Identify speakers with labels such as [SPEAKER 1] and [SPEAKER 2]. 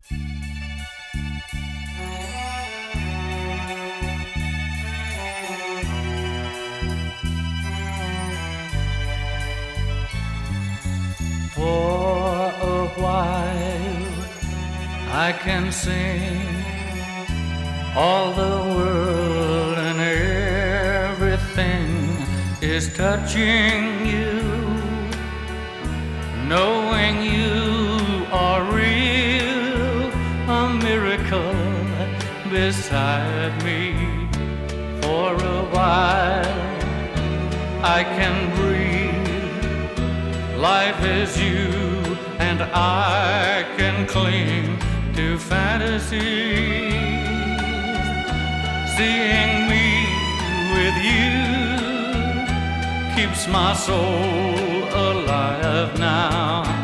[SPEAKER 1] For a while I can sing all the world and everything is touching you, knowing you are real, a miracle beside me. For a while I can breathe, life is you, and I can cling to fantasies. Seeing me with you keeps my soul alive now.